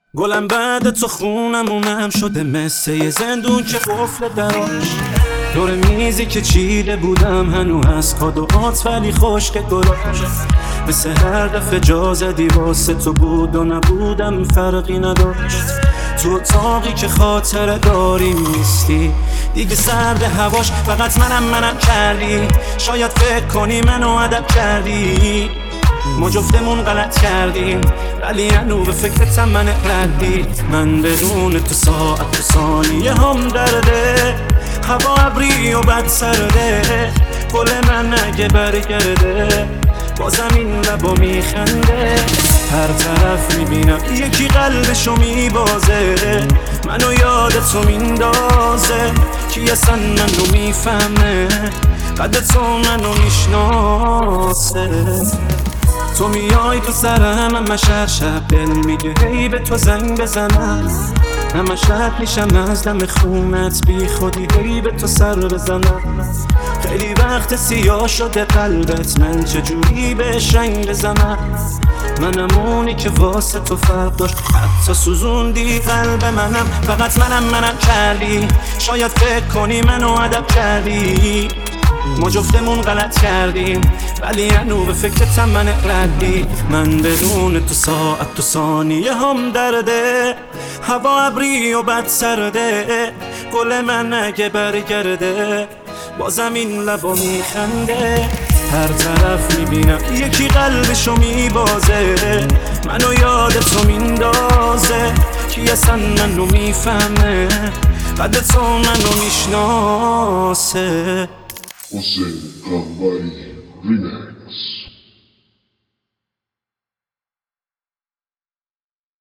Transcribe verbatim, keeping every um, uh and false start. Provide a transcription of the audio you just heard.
گلم بعد تو خونمونم شده مثل یه زندون که قفل دراش دور میزی که چیده بودم هنو از کادوهات ولی خشک گلاش مثل هر دفعه جا زدی واسه تو بود و نبودم فرقی نداشت تو اتاقی که خاطره داری نیستی دیگه سرد هواش فقط منم منم کردی شاید فکر کنی منو ادب کردی ما جفتمون غلط کردیم ولی هنو به فکرتم من ردی من بدون تو ساعت و ثانیه هم درده هوا ابری و بد سرده گل من اگه برگرده بازم این لبا میخنده هر طرف میبینم یکی قلبشو میبازه منو یاد تو میندازه کی اصلا منو میفهمه قد تو منو میشناسه تو میای تو سرم همش هر شب دل میگه هی به تو زنگ بزنم همش رد میشم از دم خونت بی خودی هی به تو سر بزنم خیلی وقت سیاه شده قلبت من چجوری بهش رنگ بزنم منم اونی که واسه تو فرق داشت حتی سوزوندی قلب منم فقط منم منم کردی شاید فکر کنی منو ادب کردی ما جفتمون غلط کردیم ولی هنو به فکرتم من ردی من بدون تو ساعت تو ثانیه هم درده هوا ابری و بد سرده گل من اگه برگرده بازم این لبا میخنده هر طرف میبینم یکی قلبشو میبازه منو یاد تو میندازه کی اصلا منو میفهمه قد تو منو میشناسه حسین قنبری ریمکس